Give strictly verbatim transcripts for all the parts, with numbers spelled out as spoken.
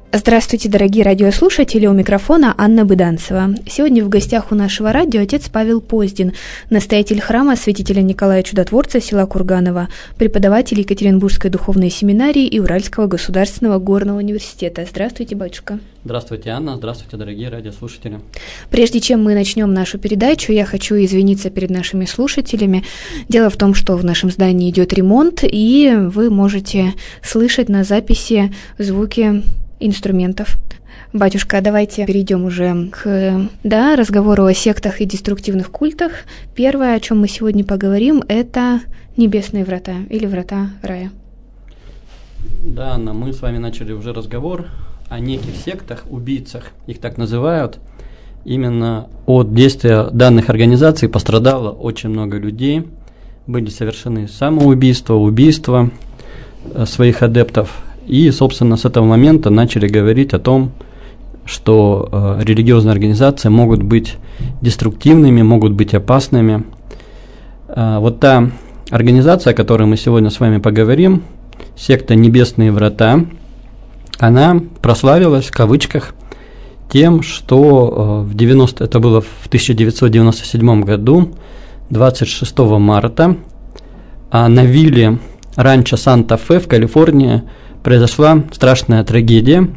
Здравствуйте, дорогие радиослушатели, у микрофона Анна Быданцева. Сегодня в гостях у нашего радио отец Павел Поздин, настоятель храма святителя Николая Чудотворца села Курганово, преподаватель Екатеринбургской духовной семинарии и Уральского государственного горного университета. Здравствуйте, батюшка. Здравствуйте, Анна. Здравствуйте, дорогие радиослушатели. Прежде чем мы начнем нашу передачу, я хочу извиниться перед нашими слушателями. Дело в том, что в нашем здании идет ремонт, и вы можете слышать на записи звуки инструментов. Батюшка, давайте перейдем уже к да, разговору о сектах и деструктивных культах. Первое, о чем мы сегодня поговорим, это небесные врата или врата рая. Да, Анна, мы с вами начали уже разговор о неких сектах, убийцах, их так называют. Именно от действия данных организаций пострадало очень много людей. Были совершены самоубийства, убийства своих адептов. И, собственно, с этого момента начали говорить о том, что э, религиозные организации могут быть деструктивными, могут быть опасными. Э, вот та организация, о которой мы сегодня с вами поговорим, секта «Небесные врата», она прославилась, в кавычках, тем, что э, в девяносто, это было в тысяча девятьсот девяносто седьмом году, двадцать шестого марта, э, на вилле ранчо Санта-Фе в Калифорнии произошла страшная трагедия.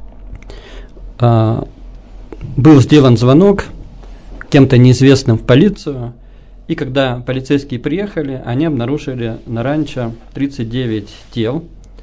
А, был сделан звонок кем-то неизвестным в полицию, и когда полицейские приехали, они обнаружили на ранчо тридцать девять тел.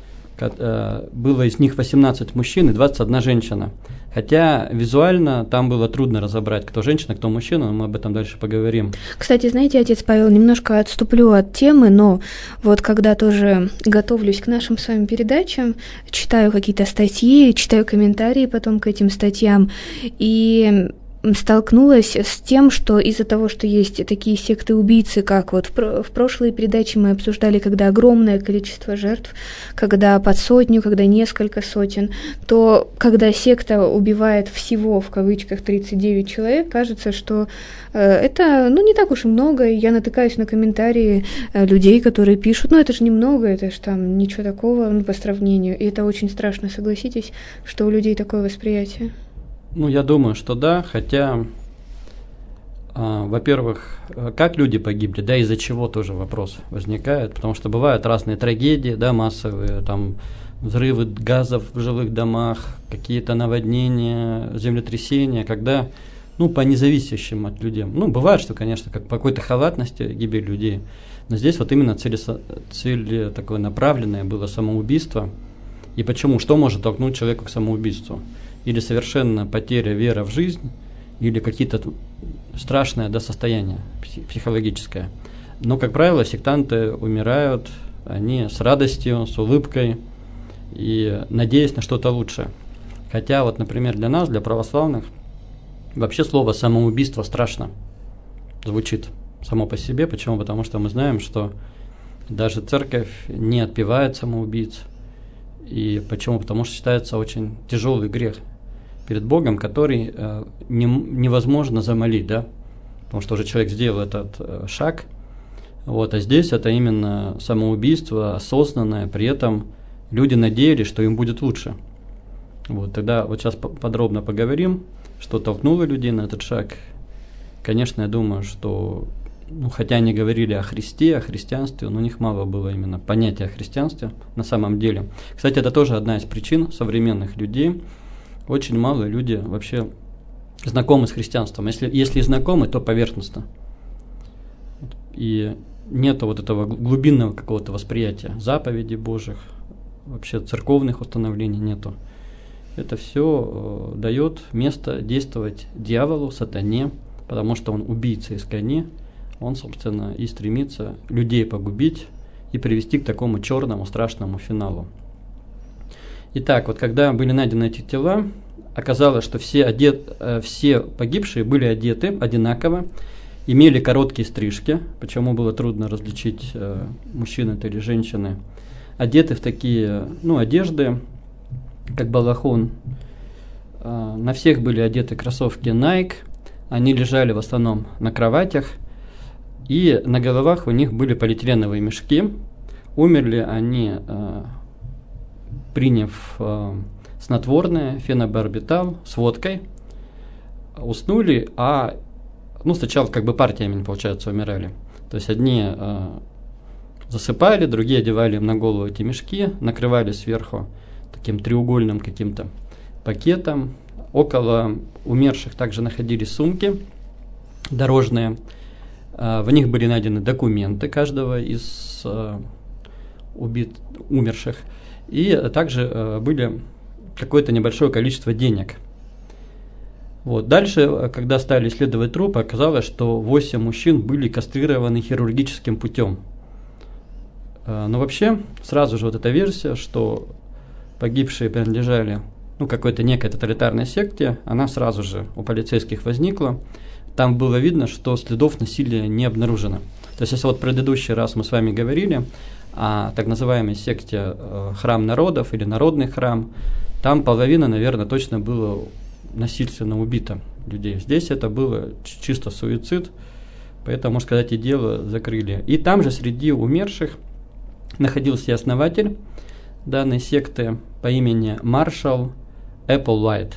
Было из них восемнадцать мужчин и двадцать одна женщина. Хотя визуально там было трудно разобрать, кто женщина, кто мужчина, но мы об этом дальше поговорим. Кстати, знаете, отец Павел, немножко отступлю от темы, но вот когда тоже готовлюсь к нашим с вами передачам, читаю какие-то статьи, читаю комментарии потом к этим статьям, и столкнулась с тем, что из-за того, что есть такие секты-убийцы, как вот в, про- в прошлой передаче мы обсуждали, когда огромное количество жертв, когда под сотню, когда несколько сотен, то когда секта убивает всего, в кавычках, тридцать девять человек, кажется, что э, это, ну, не так уж и много, и я натыкаюсь на комментарии э, людей, которые пишут, ну, это же немного, это же там ничего такого, ну, по сравнению, и это очень страшно, согласитесь, что у людей такое восприятие. Ну, я думаю, что да, хотя, э, во-первых, как люди погибли, да, из-за чего тоже вопрос возникает, потому что бывают разные трагедии, да, массовые, там, взрывы газов в жилых домах, какие-то наводнения, землетрясения, когда, ну, по независящим от людей, ну, бывает, что, конечно, как по какой-то халатности гибель людей, но здесь вот именно цель, цель такое направленное было самоубийство, и почему, что может толкнуть человека к самоубийству? Или совершенно потеря веры в жизнь, или какие-то страшное, да, состояние психологическое. Но, как правило, сектанты умирают, они с радостью, с улыбкой и надеясь на что-то лучшее. Хотя, вот, например, для нас, для православных, вообще слово «самоубийство» страшно звучит само по себе. Почему? Потому что мы знаем, что даже церковь не отпевает самоубийц. И почему? Потому что считается очень тяжелый грех перед Богом, который э, не, невозможно замолить, да, потому что уже человек сделал этот э, шаг, вот, а здесь это именно самоубийство осознанное, при этом люди надеялись, что им будет лучше. Вот, тогда вот сейчас подробно поговорим, что толкнуло людей на этот шаг. Конечно, я думаю, что, ну, хотя они говорили о Христе, о христианстве, но у них мало было именно понятия о христианстве на самом деле. Кстати, это тоже одна из причин современных людей. Очень мало люди вообще знакомы с христианством. Если, если и знакомы, то поверхностно. И нет вот этого глубинного какого-то восприятия заповедей Божьих, вообще церковных установлений нету. Это все э, дает место действовать дьяволу, сатане, потому что он убийца искони, он, собственно, и стремится людей погубить и привести к такому черному, страшному финалу. Итак, вот когда были найдены эти тела, оказалось, что все, одет, э, все погибшие были одеты одинаково, имели короткие стрижки, почему было трудно различить, э, мужчины это или женщины, одеты в такие, ну, одежды, как балахон. Э, на всех были одеты кроссовки Nike, они лежали в основном на кроватях, и на головах у них были полиэтиленовые мешки. Умерли они, э, приняв э, снотворное, фенобарбитал с водкой, уснули, а ну, сначала как бы партиями, получается, умирали. То есть одни э, засыпали, другие одевали им на голову эти мешки, накрывали сверху таким треугольным каким-то пакетом. Около умерших также находились сумки дорожные. Э, в них были найдены документы каждого из э, убит, умерших. И также э, были какое-то небольшое количество денег. Вот. Дальше, когда стали исследовать трупы, оказалось, что восемь мужчин были кастрированы хирургическим путем. Но вообще, сразу же вот эта версия, что погибшие принадлежали ну, какой-то некой тоталитарной секте, она сразу же у полицейских возникла. Там было видно, что следов насилия не обнаружено. То есть, если вот в предыдущий раз мы с вами говорили о так называемой секте храм народов или народный храм, там половина, наверное, точно было насильственно убито людей. Здесь это было чисто суицид, поэтому, можно сказать, и дело закрыли. И там же среди умерших находился и основатель данной секты по имени Маршалл Эпплвайт.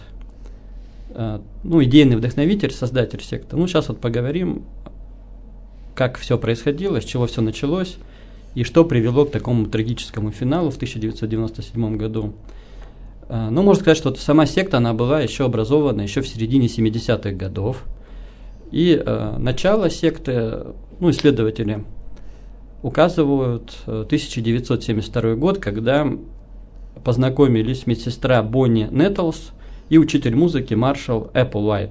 Ну, идейный вдохновитель, создатель секты. Ну, сейчас вот поговорим, как все происходило, с чего все началось и что привело к такому трагическому финалу в тысяча девятьсот девяносто седьмом году. Ну, можно сказать, что сама секта, она была еще образована еще в середине семидесятых годов. И э, начало секты, ну, исследователи указывают тысяча девятьсот семьдесят второй год, когда познакомились медсестра Бонни Нэттлс и учитель музыки Маршалл Эпплвайт.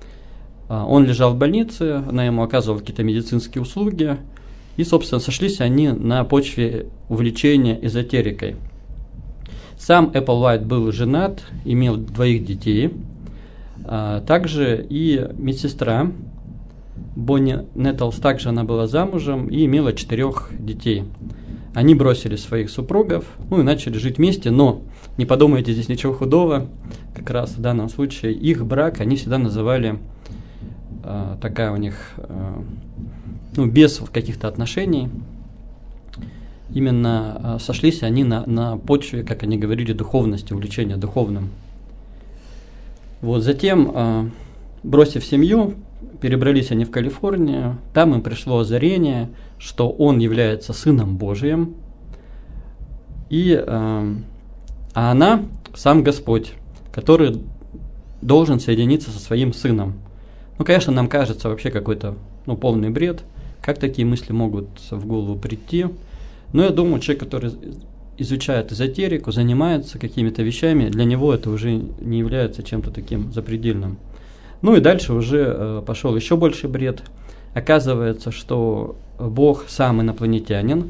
Он лежал в больнице, она ему оказывала какие-то медицинские услуги, и, собственно, сошлись они на почве увлечения эзотерикой. Сам Эпплвайт был женат, имел двоих детей. А, также и медсестра Бонни Нэттлс, также она была замужем и имела четырех детей. Они бросили своих супругов, ну и начали жить вместе, но не подумайте здесь ничего худого, как раз в данном случае их брак они всегда называли, а, такая у них, а, ну, без каких-то отношений. Именно э, сошлись они на, на почве, как они говорили, духовности, увлечения духовным. Вот, затем, э, бросив семью, перебрались они в Калифорнию. Там им пришло озарение, что он является Сыном Божиим, и, э, а она сам Господь, который должен соединиться со своим Сыном. Ну, конечно, нам кажется вообще какой-то ну, полный бред, как такие мысли могут в голову прийти. Но я думаю, человек, который изучает эзотерику, занимается какими-то вещами, для него это уже не является чем-то таким запредельным. Ну и дальше уже э, пошел еще больше бред. Оказывается, что Бог сам инопланетянин,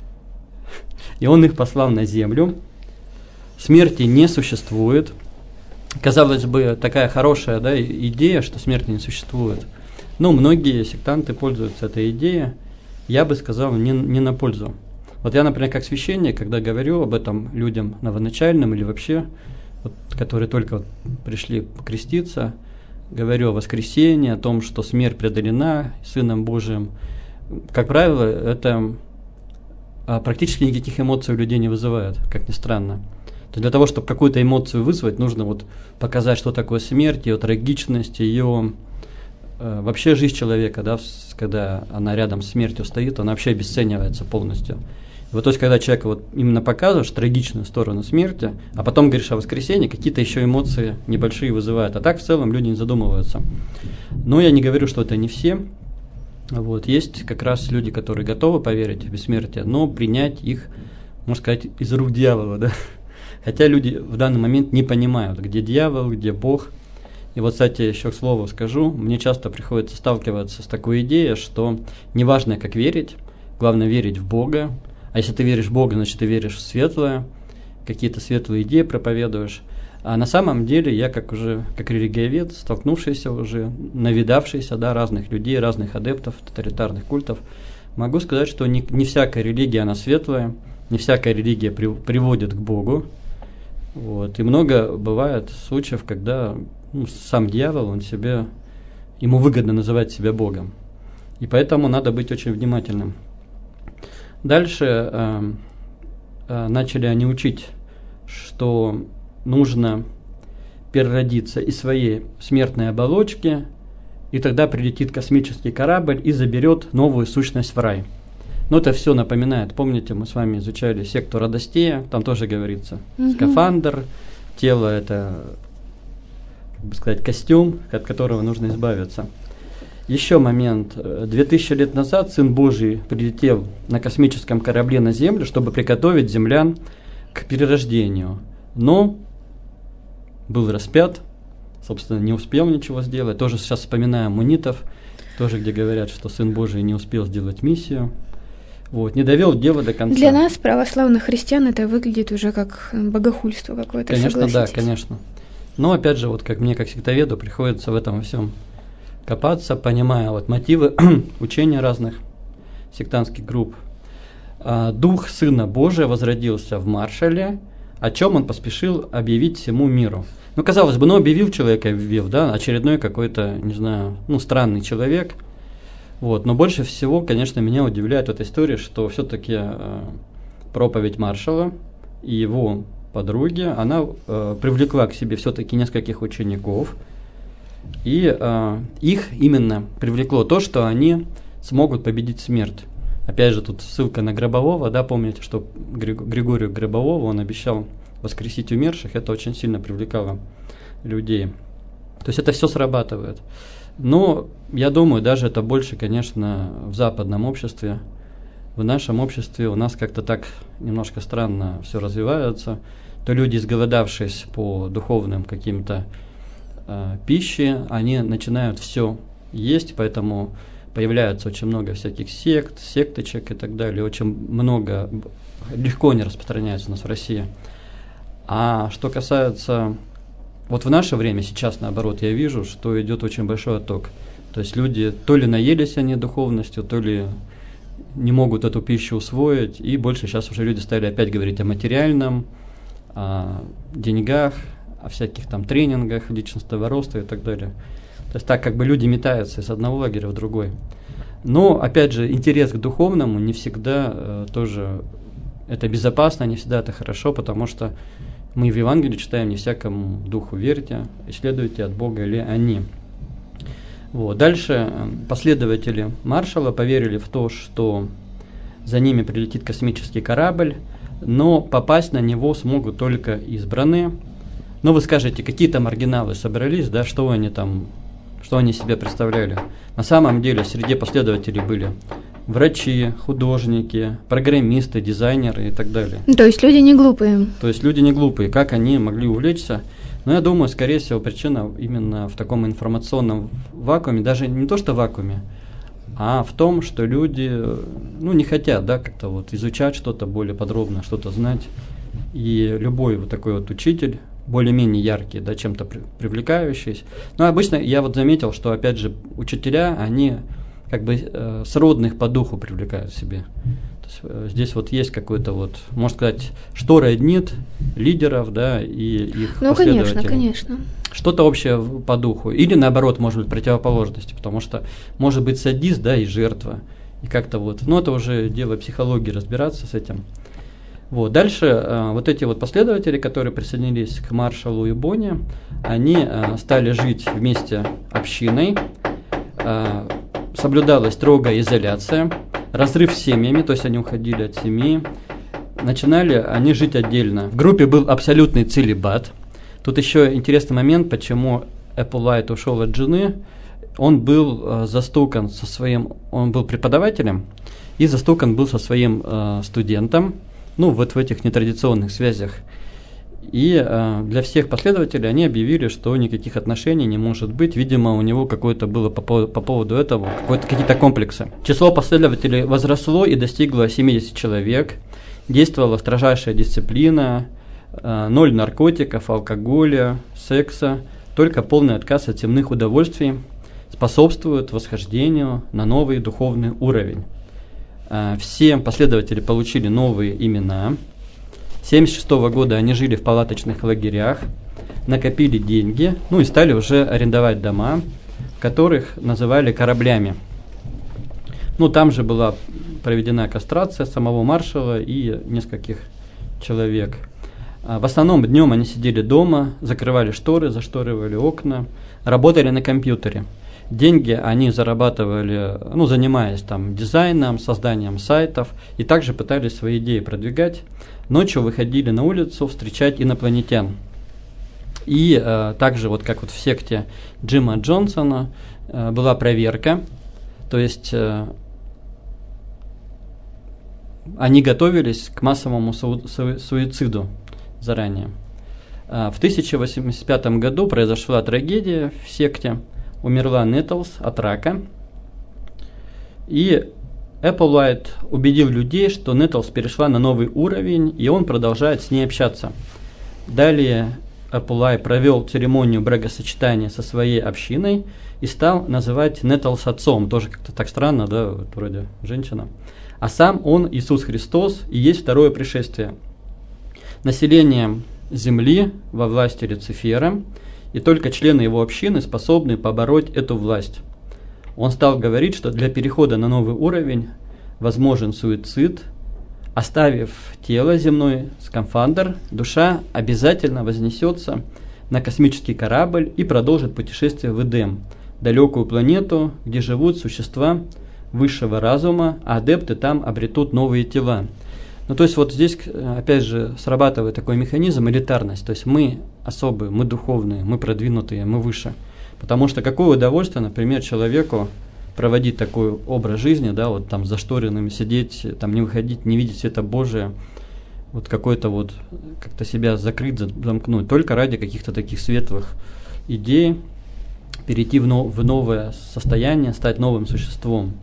и Он их послал на Землю. Смерти не существует. Казалось бы, такая хорошая, да, идея, что смерти не существует. Но многие сектанты пользуются этой идеей. Я бы сказал, не, не на пользу. Вот я, например, как священник, когда говорю об этом людям новоначальным или вообще, вот, которые только вот пришли покреститься, говорю о воскресении, о том, что смерть преодолена Сыном Божиим, как правило, это а, практически никаких эмоций у людей не вызывает, как ни странно. То есть для того, чтобы какую-то эмоцию вызвать, нужно вот показать, что такое смерть, ее трагичность, ее э, вообще жизнь человека, да, когда она рядом с смертью стоит, она вообще обесценивается полностью. Вот, то есть, когда человек вот именно показываешь трагичную сторону смерти, а потом говоришь о воскресении, какие-то еще эмоции небольшие вызывают. А так в целом люди не задумываются. Но я не говорю, что это не все. Вот, есть как раз люди, которые готовы поверить в бессмертие, но принять их, можно сказать, из рук дьявола. Да? Хотя люди в данный момент не понимают, где дьявол, где Бог. И вот, кстати, еще к слову скажу, мне часто приходится сталкиваться с такой идеей, что неважно, как верить, главное верить в Бога. А если ты веришь в Бога, значит, ты веришь в светлое, какие-то светлые идеи проповедуешь. А на самом деле я, как уже как религиовед, столкнувшийся уже, навидавшийся, да, разных людей, разных адептов, тоталитарных культов, могу сказать, что не, не всякая религия, она светлая, не всякая религия при, приводит к Богу. Вот. И много бывает случаев, когда ну, сам дьявол, он себе, ему выгодно называть себя Богом. И поэтому надо быть очень внимательным. Дальше э, э, начали они учить, что нужно переродиться из своей смертной оболочки, и тогда прилетит космический корабль и заберет новую сущность в рай. Но это все напоминает, помните, мы с вами изучали секту Родостея, там тоже говорится, угу. скафандр, тело – это, как бы сказать, костюм, от которого нужно избавиться. Еще момент. Две тысячи лет назад Сын Божий прилетел на космическом корабле на Землю, чтобы приготовить землян к перерождению. Но был распят, собственно, не успел ничего сделать. Тоже сейчас вспоминаем мунитов, тоже где говорят, что Сын Божий не успел сделать миссию. Вот, не довел дело до конца. Для нас, православных христиан, это выглядит уже как богохульство какое-то, конечно, да, конечно. Но, опять же, вот как мне, как сектоведу, приходится в этом во всем копаться, понимая вот мотивы учения разных сектантских групп. А, Дух Сына Божия возродился в Маршале, о чем он поспешил объявить всему миру. Ну, казалось бы, ну, объявил человека, объявил, да, очередной какой-то, не знаю, ну, странный человек. Вот. Но больше всего, конечно, меня удивляет в этой истории, что все-таки э, проповедь Маршала и его подруги, она э, привлекла к себе все-таки нескольких учеников, и э, их именно привлекло то, что они смогут победить смерть. Опять же, тут ссылка на Гробового, да, помните, что Григорию Гробовому он обещал воскресить умерших, это очень сильно привлекало людей. То есть это все срабатывает. Но я думаю, даже это больше, конечно, в западном обществе. В нашем обществе у нас как-то так немножко странно все развивается. То люди, изголодавшись по духовным каким-то э, пище, они начинают все есть, поэтому появляется очень много всяких сект, секточек и так далее. Очень много, легко не распространяется у нас в России. А что касается, вот в наше время сейчас, наоборот, я вижу, что идет очень большой отток. То есть люди то ли наелись они духовностью, то ли не могут эту пищу усвоить, и больше сейчас уже люди стали опять говорить о материальном, о деньгах, о всяких там тренингах личностного роста и так далее. То есть так как бы люди метаются из одного лагеря в другой. Но, опять же, интерес к духовному не всегда э, тоже это безопасно, не всегда это хорошо, потому что мы в Евангелии читаем: не всякому духу верьте, исследуйте, от Бога ли они. Вот. Дальше последователи Маршала поверили в то, что за ними прилетит космический корабль, но попасть на него смогут только избранные. Но вы скажете, какие-то маргиналы собрались, да, что они там, что они себе представляли. На самом деле среди последователей были врачи, художники, программисты, дизайнеры и так далее. То есть люди не глупые. То есть люди не глупые. Как они могли увлечься? Но я думаю, скорее всего, причина именно в таком информационном вакууме, даже не то что вакууме, а в том, что люди, ну, не хотят, да, как-то вот изучать что-то более подробно, что-то знать. И любой вот такой вот учитель, более-менее яркий, да, чем-то при, привлекающийся. Но обычно я вот заметил, что, опять же, учителя, они как бы э, сродных по духу привлекают себе. То есть, э, здесь вот есть какой-то вот, можно сказать, что роднит лидеров, да, и их ну, последователей. Ну, конечно, конечно. Что-то общее по духу. Или, наоборот, может быть, противоположности, потому что может быть садист, да, и жертва. И как-то вот, ну, это уже дело психологии, разбираться с этим. Вот. Дальше э, вот эти вот последователи, которые присоединились к Маршалу и Бонни, они э, стали жить вместе общиной, э, соблюдалась строгая изоляция, разрыв с семьями, то есть они уходили от семьи, начинали они жить отдельно. В группе был абсолютный целибат. Тут еще интересный момент, почему Эппулайт ушел от жены. Он был э, застукан со своим, он был преподавателем, и застукан был со своим э, студентом, ну, вот в этих нетрадиционных связях. И э, для всех последователей они объявили, что никаких отношений не может быть. Видимо, у него какое-то было по, по, по поводу этого какие-то комплексы. Число последователей возросло и достигло семьдесят человек. Действовала строжайшая дисциплина, э, ноль наркотиков, алкоголя, секса. Только полный отказ от земных удовольствий способствует восхождению на новый духовный уровень. Э, все последователи получили новые имена. С тысяча девятьсот семьдесят шестого года они жили в палаточных лагерях, накопили деньги, ну и стали уже арендовать дома, которых называли кораблями. Ну, там же была проведена кастрация самого маршала и нескольких человек. В основном днем они сидели дома, закрывали шторы, зашторивали окна, работали на компьютере. Деньги они зарабатывали, ну, занимаясь там дизайном, созданием сайтов, и также пытались свои идеи продвигать. Ночью выходили на улицу встречать инопланетян. И э, также, вот как вот в секте Джима Джонсона, э, была проверка, то есть э, они готовились к массовому су- су- суициду заранее. Э, в тысяча восемьсот восемьдесят пятом году произошла трагедия в секте. Умерла Нэттлс от рака. И Эпплвайт убедил людей, что Нэттлс перешла на новый уровень, и он продолжает с ней общаться. Далее Эпплвайт провел церемонию бракосочетания со своей общиной и стал называть Нэттлс отцом. Тоже как-то так странно, да, вот вроде женщина. А сам он, Иисус Христос, и есть второе пришествие. Население земли во власти Люцифера, и только члены его общины способны побороть эту власть. Он стал говорить, что для перехода на новый уровень возможен суицид. Оставив тело, земной скафандр, душа обязательно вознесется на космический корабль и продолжит путешествие в Эдем, далекую планету, где живут существа высшего разума, а адепты там обретут новые тела. Ну, то есть вот здесь, опять же, срабатывает такой механизм элитарность. То есть мы особые, мы духовные, мы продвинутые, мы выше. Потому что какое удовольствие, например, человеку проводить такой образ жизни, да, вот там зашторенными сидеть, там не выходить, не видеть света Божия, вот какой-то вот как-то себя закрыть, замкнуть, только ради каких-то таких светлых идей, перейти в, но, в новое состояние, стать новым существом.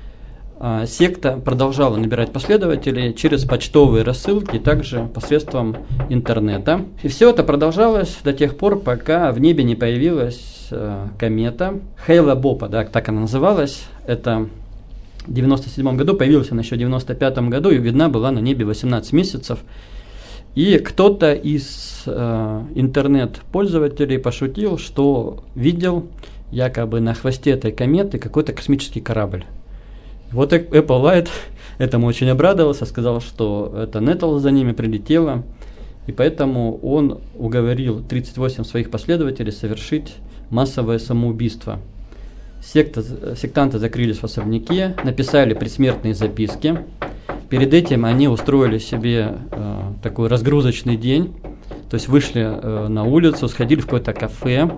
А, секта продолжала набирать последователей через почтовые рассылки и также посредством интернета. И все это продолжалось до тех пор, пока в небе не появилась э, комета Хейла-Бопа, да, так она называлась. Это в девяносто седьмом году, появилась она еще в девяносто пятом году и видна была на небе восемнадцать месяцев. И кто-то из э, интернет-пользователей пошутил, что видел якобы на хвосте этой кометы какой-то космический корабль. Вот Эпплвайт этому очень обрадовался, сказал, что это Нэттлс за ними прилетела, и поэтому он уговорил тридцать восемь своих последователей совершить массовое самоубийство. Секта, сектанты закрылись в особняке, написали предсмертные записки. Перед этим они устроили себе э, такой разгрузочный день, то есть вышли э, на улицу, сходили в какое-то кафе,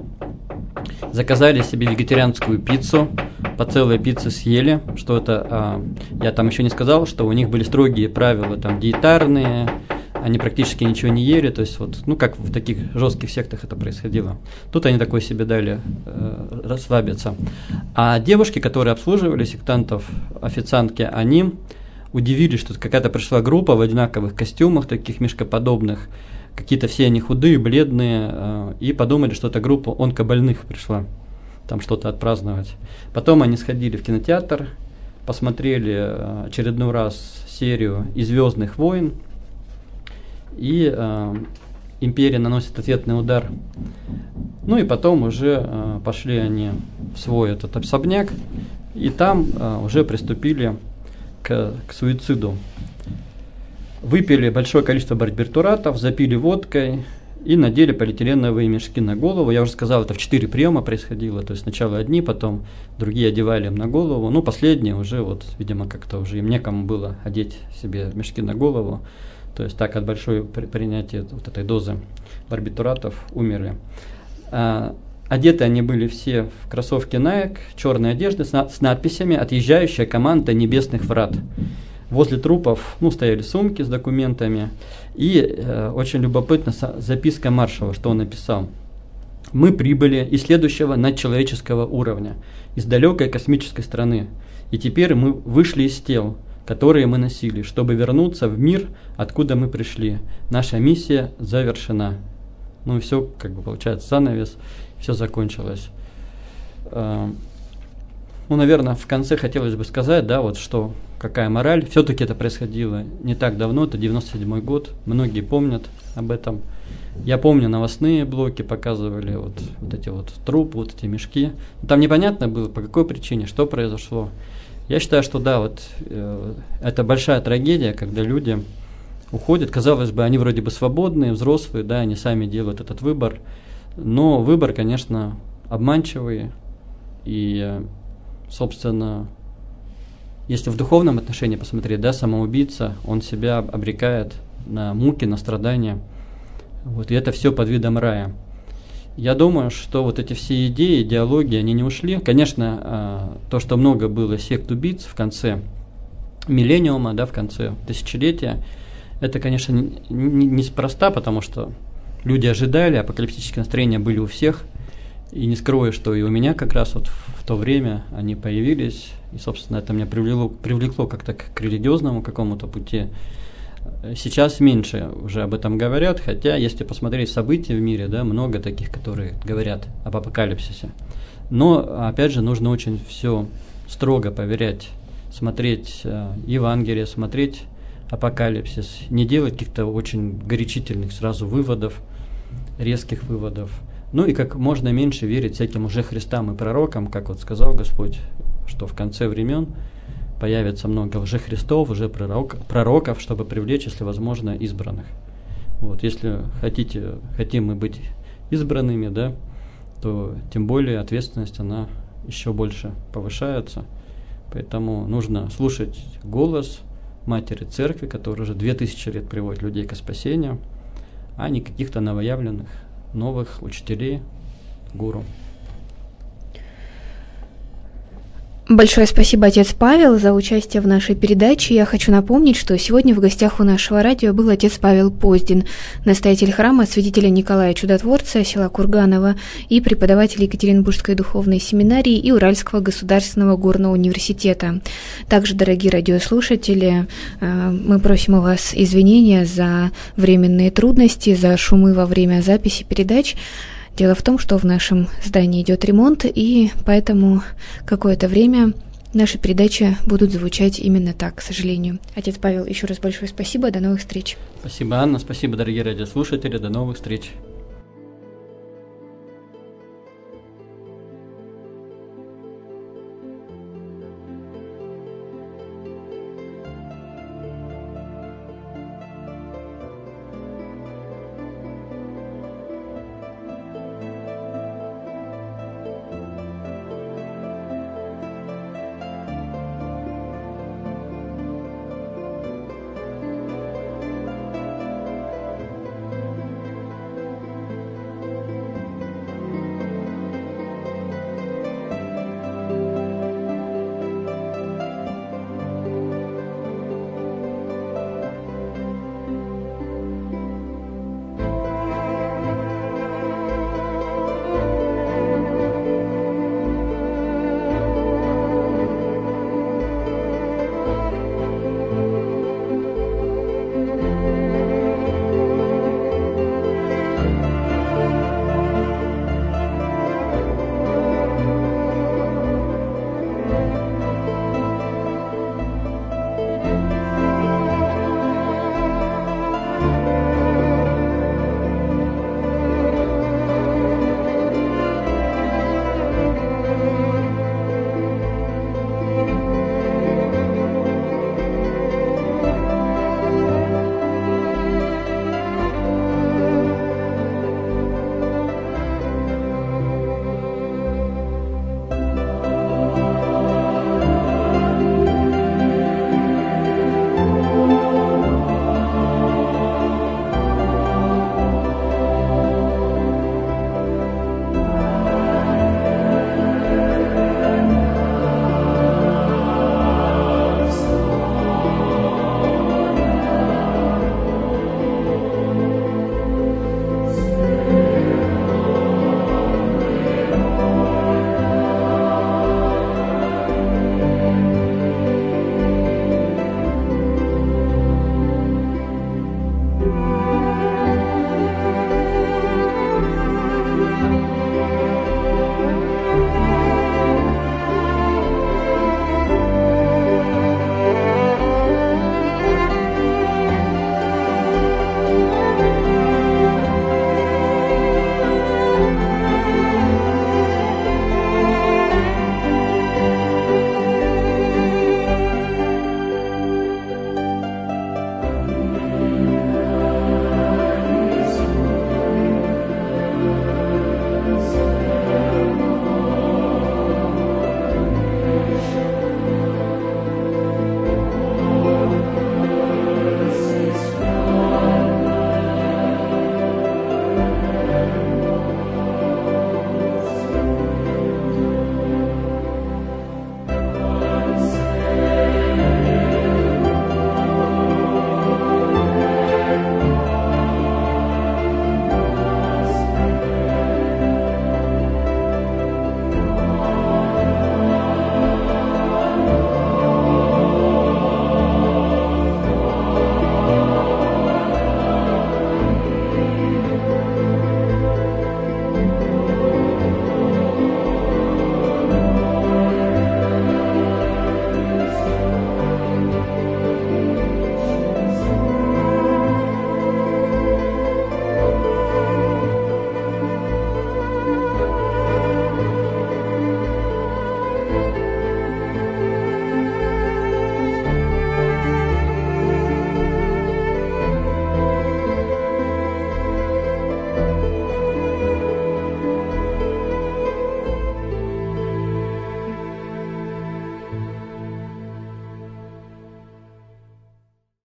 заказали себе вегетарианскую пиццу, по целой пицце съели, что это, а, я там еще не сказал, что у них были строгие правила, там, диетарные, они практически ничего не ели, то есть вот, ну, как в таких жестких сектах это происходило. Тут они такой себе дали э, расслабиться. А девушки, которые обслуживали сектантов, официантки, они удивились, что какая-то пришла группа в одинаковых костюмах, таких мешкоподобных, какие-то все они худые, бледные, э, и подумали, что это группа онкобольных пришла там что-то отпраздновать. Потом они сходили в кинотеатр, посмотрели э, очередной раз серию «И Звездных войн», и э, империя наносит ответный удар. Ну и потом уже э, пошли они в свой этот особняк, и там э, уже приступили к, к суициду. Выпили большое количество барбитуратов, запили водкой и надели полиэтиленовые мешки на голову. Я уже сказал, это в четыре приема происходило. То есть сначала одни, потом другие одевали им на голову. Ну, последние уже, вот, видимо, как-то уже им некому было одеть себе мешки на голову. То есть так от большой принятия вот этой дозы барбитуратов умерли. А, одеты они были все в кроссовки Nike, черные одежды с, на- с надписями «Отъезжающая команда небесных врат». Возле трупов, ну, стояли сумки с документами. И э, очень любопытна записка маршала, что он написал. «Мы прибыли из следующего надчеловеческого уровня, из далекой космической страны. И теперь мы вышли из тел, которые мы носили, чтобы вернуться в мир, откуда мы пришли. Наша миссия завершена». Ну и все, как бы получается, занавес, все закончилось. Э, ну, наверное, в конце хотелось бы сказать, да, вот что... Какая мораль? Все-таки это происходило не так давно, это девяносто седьмой год, многие помнят об этом. Я помню, новостные блоки показывали вот, вот эти вот трупы, вот эти мешки. Там непонятно было, по какой причине, что произошло. Я считаю, что да, вот э, это большая трагедия, когда люди уходят. Казалось бы, они вроде бы свободные, взрослые, да, они сами делают этот выбор, но выбор, конечно, обманчивый, и, собственно, если в духовном отношении посмотреть, да, самоубийца, он себя обрекает на муки, на страдания, вот, и это все под видом рая. Я думаю, что вот эти все идеи, идеологии, они не ушли. Конечно, то, что много было сект убийц в конце миллениума, да, в конце тысячелетия, это, конечно, неспроста, потому что люди ожидали, апокалиптические настроения были у всех, и не скрою, что и у меня как раз вот в то время они появились, и, собственно, это меня привлекло, привлекло как-то к религиозному какому-то пути. Сейчас меньше уже об этом говорят, хотя, если посмотреть события в мире, да, много таких, которые говорят об апокалипсисе. Но, опять же, нужно очень все строго проверять, смотреть э, Евангелие, смотреть апокалипсис, не делать каких-то очень горячительных сразу выводов, резких выводов. Ну и как можно меньше верить всяким уже Христам и пророкам, как вот сказал Господь, что в конце времен появится много лжехристов, лжепророк, пророков, чтобы привлечь, если возможно, избранных. Вот, если хотите, хотим мы быть избранными, да, то тем более ответственность, она еще больше повышается. Поэтому нужно слушать голос Матери Церкви, которая уже две тысячи лет приводит людей к спасению, а не каких-то новоявленных новых учителей, гуру. Большое спасибо, отец Павел, за участие в нашей передаче. Я хочу напомнить, что сегодня в гостях у нашего радио был отец Павел Поздин, настоятель храма святителя Николая Чудотворца, села Курганово, и преподаватель Екатеринбургской духовной семинарии и Уральского государственного горного университета. Также, дорогие радиослушатели, мы просим у вас извинения за временные трудности, за шумы во время записи передач. Дело в том, что в нашем здании идет ремонт, и поэтому какое-то время наши передачи будут звучать именно так, к сожалению. Отец Павел, еще раз большое спасибо, до новых встреч. Спасибо, Анна, спасибо, дорогие радиослушатели, до новых встреч.